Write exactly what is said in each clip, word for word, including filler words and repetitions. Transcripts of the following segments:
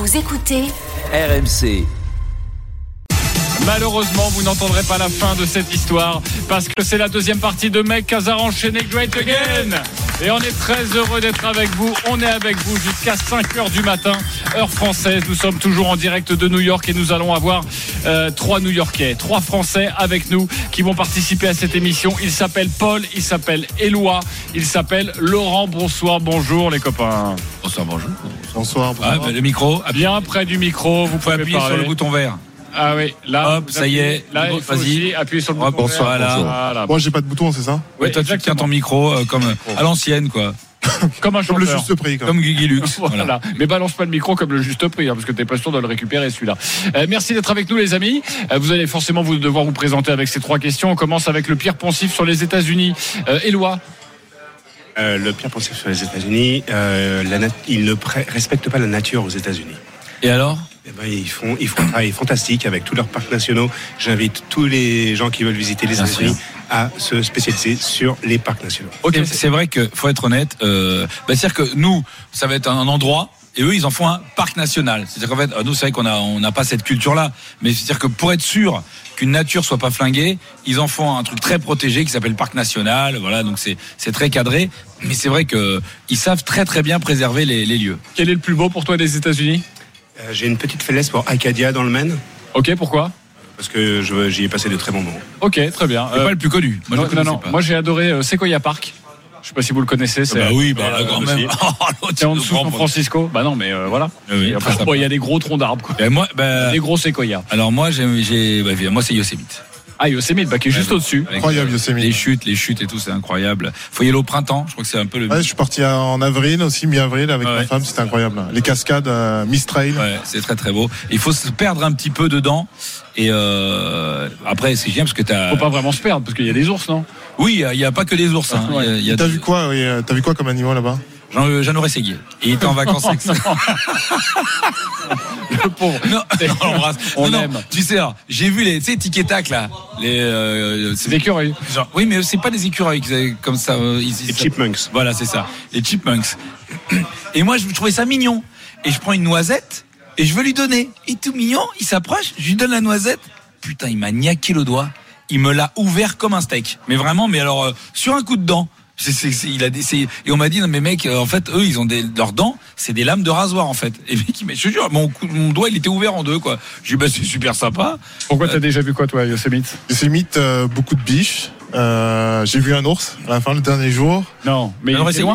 Vous écoutez R M C. Malheureusement, vous n'entendrez pas la fin de cette histoire parce que c'est la deuxième partie de Mec Hazard enchaîné Great Again. Et on est très heureux d'être avec vous. On est avec vous jusqu'à cinq heures du matin, heure française. Nous sommes toujours en direct de New York et nous allons avoir euh, trois New-Yorkais, trois Français avec nous qui vont participer à cette émission. Il s'appelle Paul, il s'appelle Éloi, il s'appelle Laurent. Bonsoir, bonjour les copains. Bonsoir, bonjour. Bonsoir, bonsoir. Ah, bah, le micro. Bien près du micro, vous pouvez appuyer parler sur le bouton vert. Ah oui, là, hop, ça y est. Là, il faut vas-y. aussi appuyer sur le Oh, bouton bonsoir, vert. là. Voilà. Moi, j'ai pas de bouton, c'est ça? Ouais, toi, tu tiens ton micro euh, comme à l'ancienne, quoi. Comme un Comme le chanteur. juste prix. Quoi. Comme Guigui Lux. Voilà. Voilà. Mais balance pas le micro comme le juste prix, hein, parce que t'es pas sûr de le récupérer celui-là. Euh, merci d'être avec nous, les amis. Euh, vous allez forcément vous devoir vous présenter avec ces trois questions. On commence avec le pire poncif sur les États-Unis. Euh, Éloi. Euh, le pire poncif sur les États-Unis, euh, la nat- ils ne pré- respectent pas la nature aux États-Unis. Et alors? Eh ben, ils font, ils font un travail fantastique avec tous leurs parcs nationaux. J'invite tous les gens qui veulent visiter les Bien États-Unis sûr. à se spécialiser sur les parcs nationaux. Ok, c'est vrai que faut être honnête. Euh, bah, c'est-à-dire que nous, ça va être un endroit. Et eux, ils en font un parc national. C'est-à-dire qu'en fait, nous, c'est vrai qu'on a, on n'a pas cette culture-là. Mais c'est-à-dire que pour être sûr qu'une nature soit pas flinguée, ils en font un truc très protégé qui s'appelle parc national. Voilà, donc c'est, c'est très cadré. Mais c'est vrai que ils savent très très bien préserver les, les lieux. Quel est le plus beau pour toi des États-Unis? Euh, j'ai une petite faiblesse pour Acadia dans le Maine, Ok, pourquoi? parce que je, j'y ai passé de très bons moments. Ok, très bien. C'est Euh, pas le plus connu. Moi, je non, le connaissais non, non. pas. Moi, j'ai adoré euh, Sequoia Park. Je sais pas si vous le connaissez. C'est, bah oui, bah euh, là, quand aussi. même. Oh, l'autre, C'est en le dessous de grand San Francisco. Bah non, mais euh, voilà. Ah oui, Et très après, sympa. bon, il y a des gros troncs d'arbres, quoi. Et moi, bah, Des gros séquoias. alors moi, j'ai, j'ai bah, moi, c'est Yosemite. Ah, Yosemite, bah, qui est juste Ouais, au-dessus. Avec, Incroyable, euh, Yosemite. Les chutes, les chutes et tout, c'est incroyable. Faut y aller au printemps. Je crois que c'est un peu le. Ouais, je suis parti en avril aussi, mi-avril avec Ouais. ma femme, c'était incroyable. Les cascades, euh, Mistrail. Ouais, c'est très très beau. Il faut se perdre un petit peu dedans. Et euh, après, c'est génial parce que t'as. Faut pas vraiment se perdre, parce qu'il y a des ours, non? Oui, il y a pas que des ours. Hein. Ouais. Il y a- il y a T'as des- vu quoi, oui, euh, t'as vu quoi comme animal là-bas? Jean, euh, Jeannot Rességuier. Et il était en vacances avec ça. Le pauvre. Non, non, on l'embrasse. On Non, non, aime. tu sais, alors, j'ai vu les, tu sais, tic et tac là. Les, euh, C'est des écureuils. genre, oui, mais c'est pas des écureuils qui avaient comme ça. euh, ils- ils- Les chipmunks. Voilà, c'est ça. Les chipmunks. Et moi, je trouvais ça mignon. Et je prends une noisette et je veux lui donner. Il est tout mignon, il s'approche, je lui donne la noisette. Putain, il m'a niaqué le doigt. Il me l'a ouvert comme un steak. Mais vraiment, mais alors, euh, sur un coup de dent. C'est, c'est, c'est- il a des, c'est- et on m'a dit, non, mais mec, euh, en fait, eux, ils ont des, leurs dents, c'est des lames de rasoir, en fait. Et mec, il m'a, je te jure, mon, cou- mon doigt, il était ouvert en deux, quoi. J'ai dit, bah, c'est super sympa. Pourquoi t'as déjà vu quoi, toi, Yosemite? Yosemite, euh, beaucoup de biches. Euh, j'ai vu un ours à la fin, le dernier jour. Non, mais il Alors, était c'est- loin.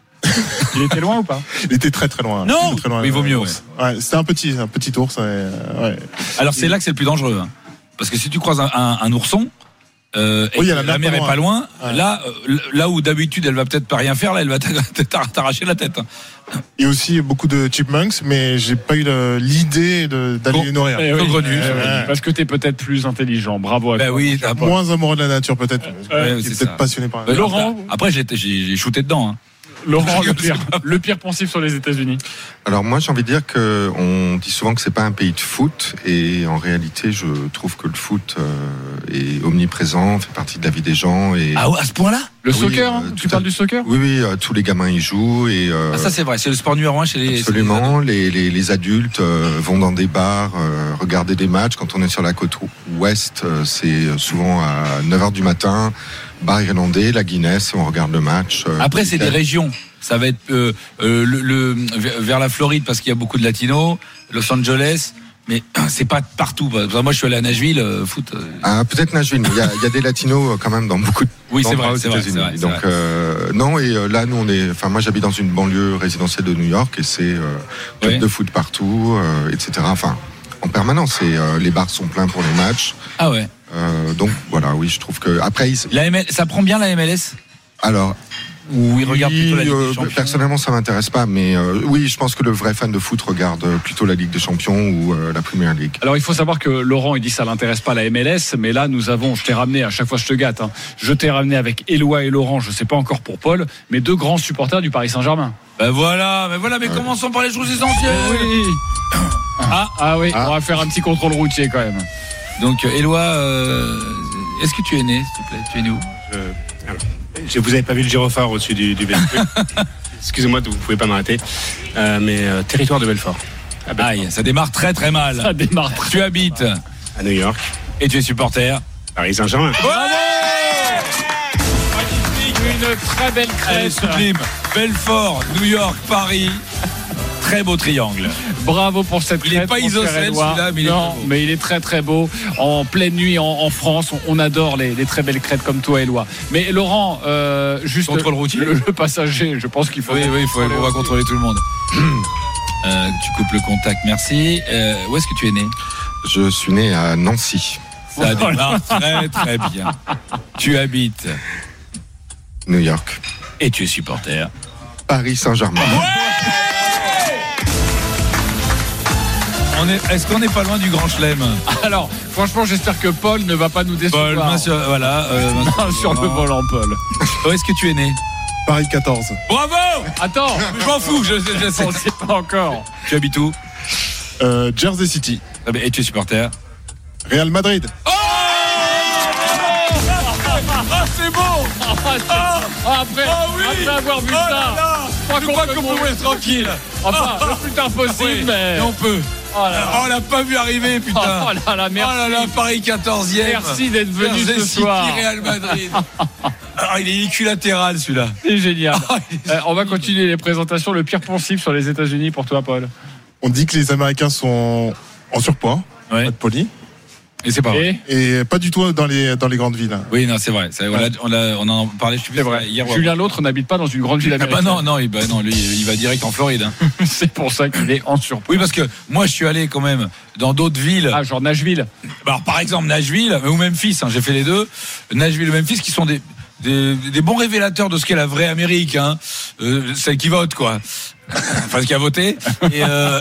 Il était loin ou pas? Il était très très loin. Non, Très, très loin, mais il vaut euh, mieux, l'ours. Ouais, c'était un petit, un petit ours. Ouais, euh, ouais. Alors, c'est là que c'est le plus dangereux, hein. Parce que si tu croises un, un, un ourson, euh, et Oui, il y a que la la mer mer pas est pas loin, Ouais. là, euh, là où d'habitude elle va peut-être pas rien faire, là, elle va t'ar- t'arracher la tête. hein. Et aussi beaucoup de chipmunks, mais j'ai pas eu le- l'idée de- d'aller Bon. les nourrir. Eh oui, Saugrenu, eh oui, ouais. Parce que t'es peut-être plus intelligent. Bravo à Ben toi. oui, t'as pas- Moins amoureux de la nature peut-être. Ouais, Qui c'est est ça. peut-être passionné par la Euh, nature. Laurent Après, j'ai, j'ai, j'ai shooté dedans. Hein. Laurent, le pire, le pire poncif sur les États-Unis. Alors moi j'ai envie de dire que on dit souvent que c'est pas un pays de foot et en réalité je trouve que le foot euh, est omniprésent, fait partie de la vie des gens et Ah ouais, à ce point-là? Le Oui, soccer, euh, hein, tout tu à- parles du soccer? oui oui euh, tous les gamins y jouent et euh, Ah, ça c'est vrai, c'est le sport numéro un chez les. absolument les, les, les adultes euh, vont dans des bars euh, regarder des matchs. Quand on est sur la côte ouest euh, c'est souvent à neuf heures du matin, bar irlandais, la Guinness, on regarde le match. euh, Après, c'est des régions. Ça va être euh, euh, le, le, vers la Floride parce qu'il y a beaucoup de latinos, Los Angeles, mais c'est pas partout. Moi, je suis allé à Nashville, euh, foot. euh, Ah, peut-être Nashville. Il y, a, il y a des latinos euh, quand même dans beaucoup de Oui, c'est d'endroits vrai, aux c'est vrai, États-Unis. c'est vrai, c'est Donc vrai. euh, non, et euh, là nous on est. Enfin moi j'habite dans une banlieue résidentielle de New York et c'est euh, club Ouais. de foot partout, euh, et cetera. Enfin en permanence. Et euh, les bars sont pleins pour les matchs. Ah ouais. Euh, donc voilà, oui, je trouve que après ils- La M L, ça prend bien la M L S? alors. Ou ils regardent plutôt la Ligue euh, des Champions? personnellement, ça m'intéresse pas, mais euh, oui, je pense que le vrai fan de foot regarde plutôt la Ligue des Champions ou euh, la Premier League. Alors il faut savoir que Laurent il dit ça l'intéresse pas la M L S, mais là nous avons, je t'ai ramené, à chaque fois je te gâte, hein, je t'ai ramené avec Éloi et Laurent, je sais pas encore pour Paul, mais deux grands supporters du Paris Saint-Germain. Ben voilà, mais voilà, mais commençons par les choses essentielles. Oui. Ah, ah oui, Ah. on va faire un petit contrôle routier quand même. Donc, euh, Éloi, euh, est-ce que tu es né, s'il te plaît? Tu es né où? Je, alors, je- vous avez pas vu le gyrophare au-dessus du, du véhicule. Excusez-moi, vous pouvez pas m'arrêter. Euh, mais euh, territoire de Belfort. Ah bah, Aïe, ça démarre très très mal. Ça démarre très Tu habites à New York, et tu es supporter. Paris Saint-Germain. Une très belle Allez, crête. sublime. Belfort, New York, Paris. Très beau triangle. Bravo pour cette Il est crête, pas mon cher isocèle, Éloi. celui-là, mais il est non, très beau. mais il est très très beau. En pleine nuit en, en France, on, on adore les, les très belles crêtes comme toi, Éloi. Mais Laurent, euh, juste Contrôle routier. le, le passager, je pense qu'il faut. Oui, oui, il faut, on va contrôler tout le monde. Euh, tu coupes le contact, merci. Euh, où est-ce que tu es né? Je suis né à Nancy, Ça démarre très très bien. Tu habites New York. et tu es supporter. Paris Saint-Germain. On est, est-ce qu'on n'est pas loin du Grand Chelem? Alors, franchement, j'espère que Paul ne va pas nous décevoir. Paul, main sur, voilà. Euh, main Ah, sur le volant, Paul. Où est-ce que tu es né? Paris quatorze. Bravo! Attends, Je m'en fous, je, je sais. on ne sait pas encore. Tu habites où? Euh, Jersey City. Ah ben, et tu es supporter? Real Madrid. Oh! Ah, c'est beau! Ah, après, Ah oui! après avoir vu Oh là ça, là! je crois Je qu'on crois peut qu'on peut mourir. être tranquille. Enfin, le plus tard possible, Oui, mais. et on peut. Oh là là. Oh, on l'a pas vu arriver, putain. Oh là là, merci. Oh là là, Paris quatorzième. Merci d'être venu Jersey ce City, soir. Real Madrid. Ah, il est équilatéral celui-là. C'est génial. Ah, il est- Euh, on va continuer les présentations. Le pire poncif sur les États-Unis pour toi, Paul. On dit que les Américains sont en surpoids, Ouais. pas de poli, Et c'est pas vrai. Et et pas du tout dans les, dans les grandes villes. Oui, non, c'est vrai. C'est- on, l'a- on, l'a- on en parlait, je sais plus, c'est vrai. hier. ou Julien avant. l'autre n'habite pas dans une grande ville Ah bah américaine. non, non, il, bah non, lui, il va direct en Floride. hein. C'est pour ça qu'il est en surpoids. Oui, parce que moi, je suis allé quand même dans d'autres villes. Ah, genre Nashville. Alors, par exemple, Nashville ou Memphis, hein, j'ai fait les deux. Nashville ou Memphis, qui sont des, des, des bons révélateurs de ce qu'est la vraie Amérique, hein. Euh, celle qui vote, quoi. Enfin, ce qui a voté. Et euh,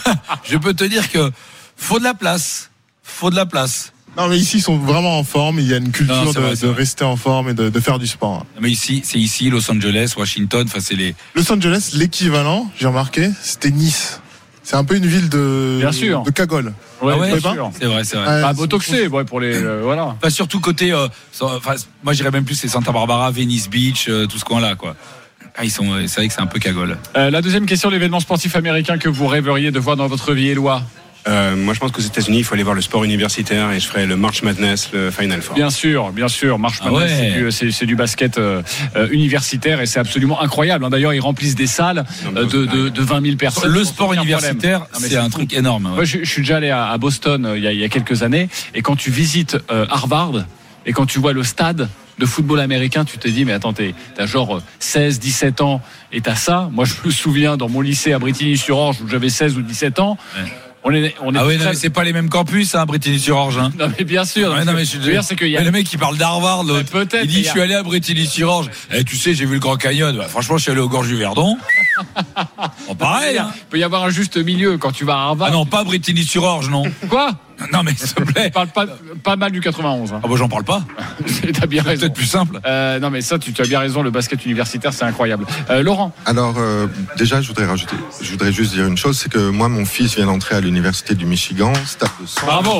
je peux te dire que faut de la place. Faut de la place. Non, mais ici, ils sont vraiment en forme. Il y a une culture Non, c'est de, vrai, c'est de vrai. rester en forme et de, de faire du sport. Mais ici, c'est ici, Los Angeles, Washington. Enfin, c'est les. Los Angeles, l'équivalent, j'ai remarqué, c'était Nice. C'est un peu une ville de, Bien sûr. de cagole. Ouais, Ah ouais, bien pas sûr. C'est vrai, c'est vrai. Ouais, Pas c'est- botoxé, ouais, pour les. euh, voilà. Enfin, surtout côté. Euh, so- enfin, moi, j'irais même plus, c'est Santa Barbara, Venice Beach, euh, tout ce coin-là, quoi. Ah, ils sont. C'est vrai que c'est un peu cagole. Euh, la deuxième question, l'événement sportif américain que vous rêveriez de voir dans votre vie, Éloi. Euh, moi, je pense qu'aux États-Unis, il faut aller voir le sport universitaire et je ferai le March Madness, le Final Four. Bien sûr, bien sûr. March Ah Madness, ouais. c'est du- c'est, c'est du basket euh, euh, universitaire et c'est absolument incroyable. hein. D'ailleurs, ils remplissent des salles Non, mais euh, de, de, de vingt mille personnes. Le sans sport aucun problème. universitaire, Ah, mais c'est un fou. truc énorme. ouais. Moi, je, je suis déjà allé à, à Boston euh, il y, a, il y a quelques années et quand tu visites euh, Harvard et quand tu vois le stade de football américain, tu te dis mais attends, t'es- t'as genre seize, dix-sept ans et t'as ça. Moi, je me souviens dans mon lycée à Brétigny-sur-Orge où j'avais seize ou dix-sept ans. Ouais. On est, on est Ah oui, non, très- mais c'est pas les mêmes campus, hein, Bretigny-sur-Orge. Hein. Non, mais bien sûr. Ouais, non, mais je suis veux dire, c'est qu'il y a Mais le mec qui parle d'Harvard, l'autre, Mais peut-être, il mais dit il y je a- suis allé à Bretigny-sur-Orge. Eh, tu sais, j'ai vu le Grand Canyon. Bah, franchement, je suis allé aux Gorges du Verdon. Bon, pareil. Hein. Il peut y avoir un juste milieu quand tu vas à Harvard. Ah non, pas Bretigny-sur-Orge, non. Quoi? Non, mais s'il te plaît. Tu parles pas, pas mal du quatre-vingt-onze. Hein. Ah bah j'en parle pas. T'as bien C'est raison. peut-être plus simple. Euh, non mais ça, tu, tu as bien raison. Le basket universitaire, c'est incroyable. Euh, Laurent. Alors, euh, déjà, je voudrais rajouter, je voudrais juste dire une chose, c'est que moi, mon fils vient d'entrer à l'université du Michigan, stade de cent. Bravo.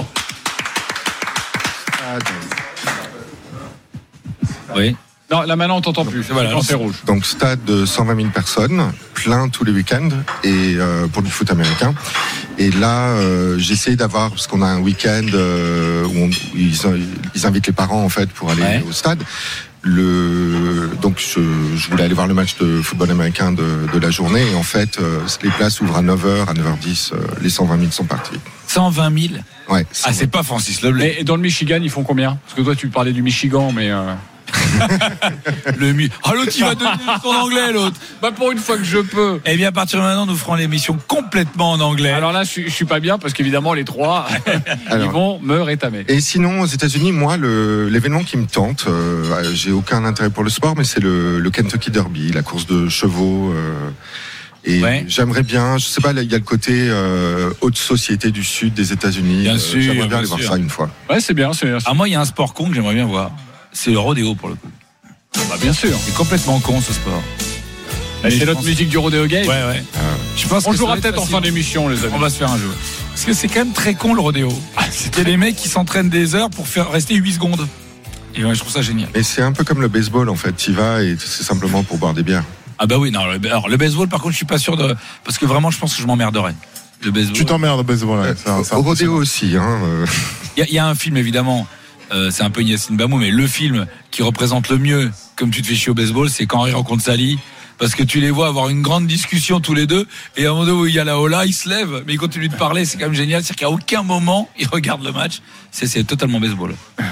Oui. Non, là maintenant on t'entend plus. Voilà, Quand c'est rouge. Donc, stade de cent vingt mille personnes, plein tous les week-ends, et euh, pour du foot américain. Et là, euh, j'ai essayé d'avoir, parce qu'on a un week-end euh, où, on- où ils, ils invitent les parents en fait pour aller Ouais. au stade. Le, donc, je, je voulais aller voir le match de football américain de, de la journée, et en fait, euh, les places ouvrent à neuf heures, à neuf heures dix, euh, les cent vingt mille sont partis. cent vingt mille. Ouais. Ah, c'est pas Francis Leblay. Et, et dans le Michigan, ils font combien? Parce que toi, tu parlais du Michigan, mais. Euh... Le mi. Ah, l'autre, il va donner son anglais, l'autre. Bah pour une fois que je peux. Eh bien, à partir de maintenant, nous ferons l'émission complètement en anglais. Alors là, je, suis- je suis pas bien parce qu'évidemment les trois, ils Alors. vont me rétamer. Et sinon, aux États-Unis, moi, le, l'événement qui me tente, euh, j'ai aucun intérêt pour le sport, mais c'est le, le Kentucky Derby, la course de chevaux. Euh, et Ouais. j'aimerais bien, je sais pas, là, il y a le côté euh, haute société du sud des États-Unis. Bien Euh, sûr, j'aimerais bien bien aller voir sûr. ça une fois. Ouais, c'est bien, c'est bien. Ah, moi, il y a un sport con que j'aimerais bien voir. C'est le rodéo, pour le coup. Bah, bien sûr. C'est complètement con, ce sport. Et c'est je notre pense- musique du Rodeo Game. Ouais, ouais. Je pense On que ça jouera va être peut-être en facile. fin d'émission, les amis. On va se faire un jeu. Parce que c'est quand même très con, le rodéo. C'était des mecs qui s'entraînent des heures pour faire rester huit secondes. Et ouais, je trouve ça génial. Mais c'est un peu comme le baseball, en fait. Tu vas et c'est simplement pour boire des bières. Ah bah oui, non. le- Alors, le baseball, par contre, je suis pas sûr de... Parce que vraiment, je pense que je m'emmerderais. le baseball. Tu t'emmerdes au baseball. Ouais. C'est un- c'est Au un- rodéo aussi. Hein, euh. Il y, a- il y a un film évidemment, euh, c'est un peu Yacine Bamou, mais le film qui représente le mieux comme tu te fais chier au baseball, c'est quand Henry rencontre Sally. Parce que tu les vois avoir une grande discussion tous les deux, et à un moment donné où il y a la Ola, ils se lèvent, mais ils continuent de parler, c'est quand même génial. C'est-à-dire qu'à aucun moment ils regardent le match. C'est, c'est totalement baseball.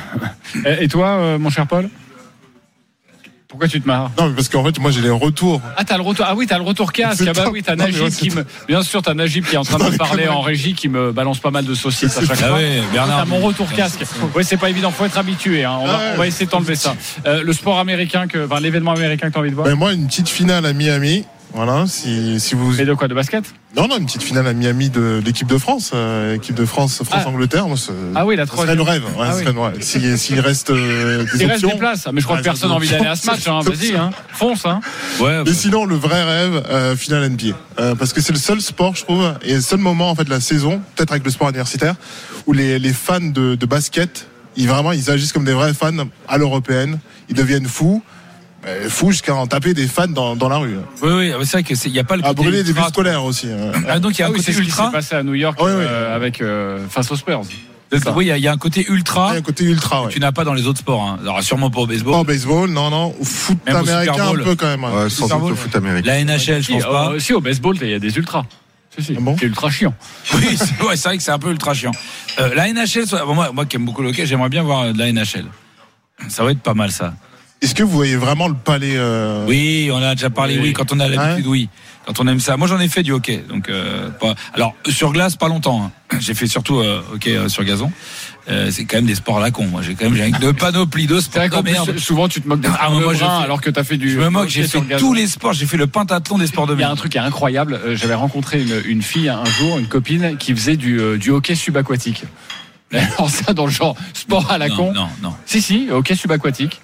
Et toi, euh, mon cher Paul ? Pourquoi tu te marres ? Non, mais parce qu'en fait, moi, j'ai les retours. Ah, t'as le retour. Ah oui, t'as le retour casque. C'est Ah bah top. oui, t'as Non, mais Najib ouais, qui c'est me. Bien sûr, t'as Najib qui est en train de me parler en régie, qui me balance pas mal de saucisses à chaque Ah fois. ouais, Bernard. T'as mon retour casque. Oui, c'est pas évident. Faut être habitué. Hein. On, va, Ouais. on va essayer d'enlever ça. Euh, le sport américain, que, enfin l'événement américain que t'as envie de voir. Ben, moi, une petite finale à Miami. Voilà, si, si vous. Mais de quoi ? De basket ? Non, non, une petite finale à Miami de l'équipe de France. Euh, équipe de France, France-Angleterre. Moi, c'est- Ah oui, la ce serait le troisième. rêve. Ouais, Ah ce oui. serait le rêve. Si- S'il reste euh, des Il reste options. des places. Mais je crois Ouais, que personne n'a envie d'aller à ce match. Hein. Vas-y, hein. Fonce. Hein. Ouais. Mais sinon, le vrai rêve, euh, finale N B A. Euh, parce que c'est le seul sport, je trouve, et le seul moment en fait de la saison, peut-être avec le sport universitaire, où les, les fans de, de basket, ils vraiment, ils agissent comme des vrais fans à l'européenne. Ils deviennent fous, euh, fous jusqu'à en taper des fans dans, dans la rue. Oui, oui, c'est vrai que c'est, il y a pas le À côté brûler des ultra. bus scolaires aussi. euh. Ah, donc il y a Ah un oui, côté c'est ce qui ultra. s'est passé à New York Ah oui, oui. euh, avec euh, face aux Spurs. ça. Oui, il y, a- il y a un côté ultra. Il y a un côté ultra, ouais. Tu n'as pas dans les autres sports. Hein. Alors sûrement pas au baseball. Pas au baseball, non, non. Au foot Même au Super américain, Bowl. un peu quand même. ouais. Ouais, sans Super doute Bowl, au foot américain. La N H L, je Si, pense pas. euh, si, au baseball, il y a des ultras. Si, si. Ah bon C'est ultra chiant. Oui, c'est, ouais, c'est vrai que c'est un peu ultra chiant. Euh, la N H L, soit- bon, moi, moi qui aime beaucoup le hockey, j'aimerais bien voir euh, de la N H L. Ça va être pas mal ça. Est-ce que vous voyez vraiment le palais euh... Oui, on a déjà parlé. Oui, Oui. quand on a l'habitude, Ouais. oui. Quand on aime ça. Moi, j'en ai fait du hockey. Donc, euh, pas. Alors, sur glace, pas longtemps. hein. J'ai fait surtout euh, hockey euh, sur gazon. Euh, c'est quand même des sports à la con. Moi, j'ai quand même j'ai une panoplie de C'est sports vrai de qu'en plus, merde. souvent, tu te moques des Ah, sports de moi, je brun, fais- alors que t'as fait du. Je me moque. J'ai hockey sur fait gazon. tous les sports. J'ai fait le pentathlon des sports de Il y a un merde. truc qui est incroyable. Euh, J'avais rencontré une, une fille un jour, une copine, qui faisait du, euh, du hockey subaquatique. Alors ça, dans le genre sport à la non, con. non, non. Si, si, hockey subaquatique.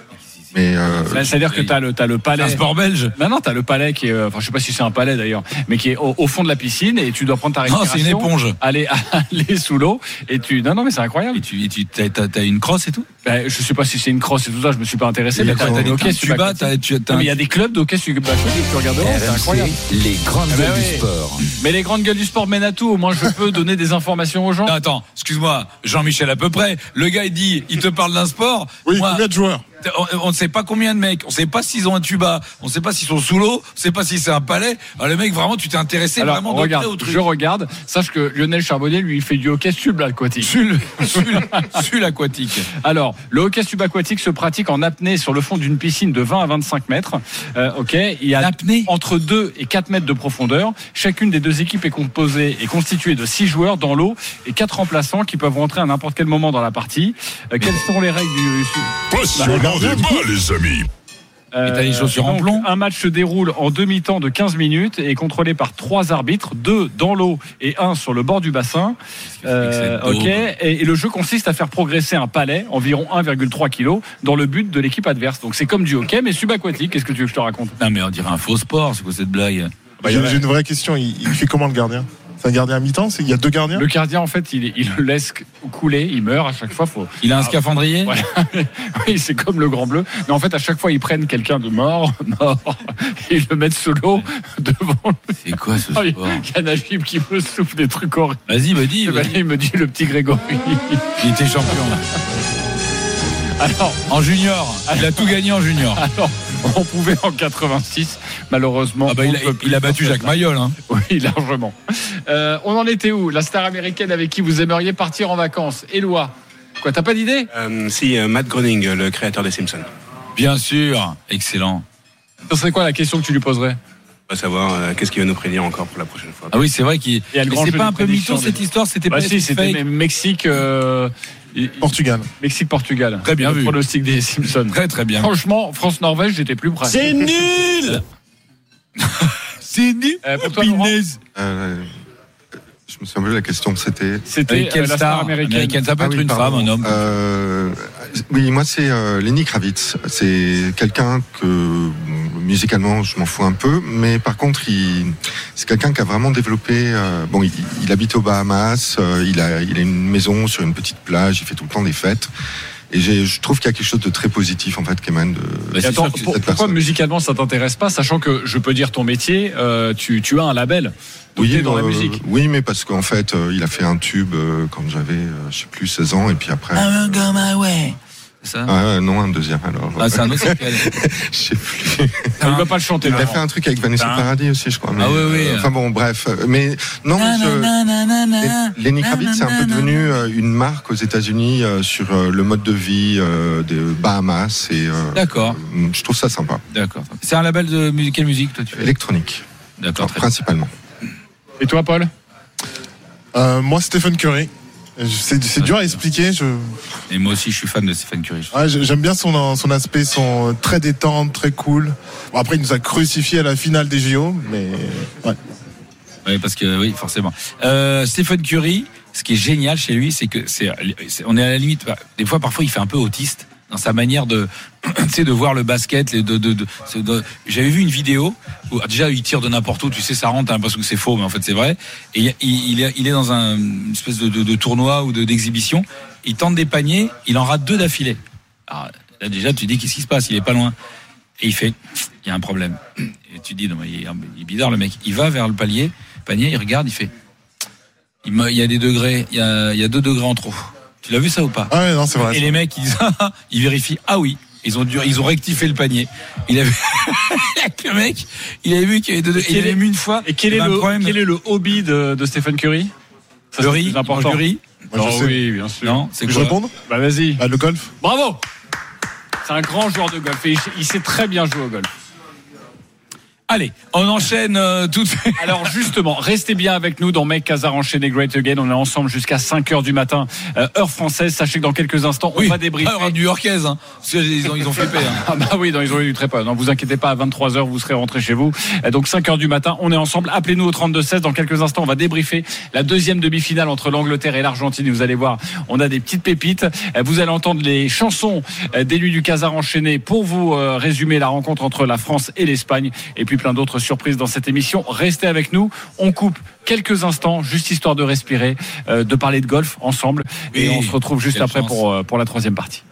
Mais euh, Ça- C'est-à-dire que t'as le, t'as le C'est palais. un sport belge. Non, non, t'as le palais qui est, euh, enfin, je sais pas si c'est un palais d'ailleurs, mais qui est au, au fond de la piscine et tu dois prendre ta Non, respiration. c'est une éponge. Aller, aller sous l'eau et tu, non, non, mais c'est incroyable. Et tu, et tu t'as, t'as- t'as une crosse et tout. Ben, je sais pas si c'est une crosse et tout ça, je me suis pas intéressé. Et Mais t'as, t'as t'as des des hockey tu bats, subaquatique. t'as, tu, t'as Non, un- mais il y a des clubs de hockey subaquatique, tu regardes dehors, c'est incroyable. Les grandes Eh ben gueules oui. du sport. Mais les grandes gueules du sport mènent à tout. Au moins, je peux donner des informations aux gens. Non, attends, excuse-moi, Jean-Michel à peu près. Le gars il dit, il te parle d'un sport. Oui, Moi, combien de joueurs? on, on ne sait pas combien de mecs, on sait pas s'ils ont un tuba, on sait pas s'ils sont sous l'eau, on sait pas si c'est un palais. Alors, le mec vraiment, tu t'es intéressé Alors, vraiment de regarde, près au truc. je regarde. Sache que Lionel Charbonnier, lui, il fait du hockey subaquatique. Sul, sul, sul aquatique. Alors, le hockey subaquatique se pratique en apnée sur le fond d'une piscine de vingt à vingt-cinq mètres. Euh, ok, il y a L'apnée entre deux et quatre mètres de profondeur. Chacune des deux équipes est composée et constituée de six joueurs dans l'eau et quatre remplaçants qui peuvent rentrer à n'importe quel moment dans la partie. Euh, quelles sont les règles du Passionnant débat, les amis. Euh, Et t'as les chaussures en donc, plomb. Un match se déroule en demi-temps de quinze minutes et est contrôlé par trois arbitres, deux dans l'eau et un sur le bord du bassin. Euh, C'est ok. Et, et le jeu consiste à faire progresser un palais, environ un virgule trois kilos, dans le but de l'équipe adverse. Donc c'est comme du hockey, mais subaquatique. Qu'est-ce que tu veux que je te raconte? Non mais on dirait un faux sport, c'est quoi cette blague? Bah, il y J'ai en a- j'ai une vraie question. Il, il fait comment le gardien? C'est un gardien à mi-temps? C'est- Il y a deux gardiens? Le gardien, en fait, il, il le laisse couler, il meurt à chaque fois. Faut... Il a un Ah, scaphandrier? Voilà. Oui, c'est comme le Grand Bleu. Mais en fait, à chaque fois, ils prennent quelqu'un de mort, mort, et ils le mettent sous l'eau devant le. C'est quoi ce Ah, Il sport? y a Najib qui me souffle des trucs horribles. Vas-y, bah dis, Et ben, vas-y. il me dit le petit Grégory. Il était champion. Alors, En junior, il a tout gagné en junior. alors, on pouvait en quatre-vingt-six, malheureusement. Ah bah, on il, ne a, peut plus il a battu faire Jacques ça. Mayol. Hein. Oui, largement. Euh, on en était où? La star américaine avec qui vous aimeriez partir en vacances? Éloi. Quoi, t'as pas d'idée? Euh, si, euh, Matt Groening, le créateur des Simpsons. Bien sûr, excellent. Ce serait quoi la question que tu lui poserais? On va savoir euh, qu'est-ce qu'il va nous prédire encore pour la prochaine fois. Ah oui, c'est vrai qu'il. Il y a le Mais grand c'est jeu pas de un peu prédiction mytho cette des- histoire, c'était Bah pas si, c'était fake. Mexique, euh, Portugal. Mexique-Portugal. Très bien Le vu. pronostic des Simpsons. Très très bien. Franchement, France-Norvège, j'étais plus près. C'est nul. C'est nul. Euh, pour toi, Laurent Pinaise. euh, je me souviens plus de la question. C'était. C'était Avec euh, quelle la star star américaine. Ça peut Ah être oui, une pardon. femme, un homme. Euh, oui, moi c'est euh, Lenny Kravitz. C'est quelqu'un que bon, musicalement je m'en fous un peu, mais par contre il, c'est quelqu'un qui a vraiment développé. Euh, bon, il, il habite aux Bahamas, euh, il a, il a une maison sur une petite plage, il fait tout le temps des fêtes. Et j'ai, je trouve qu'il y a quelque chose de très positif en fait qui émane de. Mais attends, pour, pourquoi personne. musicalement ça t'intéresse pas, sachant que je peux dire ton métier, euh, tu, tu as un label. Oui, dans euh, la musique. Oui, mais parce qu'en fait, euh, il a fait un tube euh, quand j'avais, euh, je sais plus, seize ans, et puis après. I'm go my way. C'est ça? Ah, non, un deuxième alors. Ah, c'est un autre. Je sais plus. Il ne va pas le chanter. Il a Laurent. fait un truc avec Vanessa Hein Paradis aussi, je crois. Mais, Ah oui, oui. euh, enfin bon, bref. Mais non, je... Lenny Kravitz c'est un peu devenu euh, une marque aux États-Unis euh, sur euh, le mode de vie euh, des Bahamas. Et, euh, D'accord. euh, je trouve ça sympa. D'accord. C'est un label de musique, quelle musique toi tu fais? Électronique. D'accord. Alors, principalement. Et toi, Paul? Euh, moi, Stephen Curry. C'est, c'est dur à expliquer. Je... Et moi aussi, je suis fan de Stephen Curry. Ouais, j'aime bien son, son aspect, son très détente, très cool. Bon, après, il nous a crucifié à la finale des J O, mais ouais. Oui, parce que oui, forcément. Euh, Stephen Curry, ce qui est génial chez lui, c'est que c'est, c'est on est à la limite. Des fois, parfois, il fait un peu autiste dans sa manière de, tu sais, de voir le basket. De, de, de, de, de j'avais vu une vidéo où déjà il tire de n'importe où. Tu sais, ça rentre, t'as l'impression que c'est faux, mais en fait c'est vrai. Et il, il, est, il est dans un une espèce de, de, de tournoi ou de, d'exhibition. Il tente des paniers, il en rate deux d'affilée. Alors, là déjà, tu dis qu'est-ce qui se passe? Il est pas loin. Et il fait, il y a un problème. Et tu dis, non, mais il est, il est bizarre le mec. Il va vers le palier, panier, il regarde, il fait, il, me, il y a des degrés, il y a, il y a deux degrés en trop. Tu l'as vu ça ou pas? Ah ouais, non, c'est vrai. Et les mecs, ils, ils vérifient, ah oui, ils ont dû, ils ont rectifié le panier. Il avait, le mec, il avait vu qu'il y avait deux degrés. Il avait mis une fois. Et quel est, le, problème. quel est le hobby de, de Stephen Curry? Ça, Le c'est riz, plus important. le riz. Moi, je Oh sais. oui, bien sûr. Non, c'est Que je quoi? réponde? Bah vas-y. Ah, le golf. Bravo. C'est un grand joueur de golf et il, il sait très bien jouer au golf. Allez, on enchaîne euh, tout de suite. Alors justement, restez bien avec nous dans Mec Casar enchaîné Great Again. On est ensemble jusqu'à cinq heures du matin, euh, heure française. Sachez que dans quelques instants, on Oui, va débriefer. alors, new-yorkaise, hein. Parce qu'ils ont, ils ont flippé. Hein. Ah bah oui, non, ils ont eu du très peu. Non, vous inquiétez pas, à vingt-trois heures, vous serez rentrés chez vous. Donc cinq heures du matin, on est ensemble. Appelez-nous au trente-deux seize. Dans quelques instants, on va débriefer la deuxième demi-finale entre l'Angleterre et l'Argentine. Vous allez voir, on a des petites pépites. Vous allez entendre les chansons des nuits du Casar enchaîné pour vous résumer la rencontre entre la France et l'Espagne. Et puis plein d'autres surprises dans cette émission. Restez avec nous. On coupe quelques instants, juste histoire de respirer, euh, de parler de golf ensemble. Et Oui, on se retrouve juste quelle après chance. pour, euh, pour la troisième partie.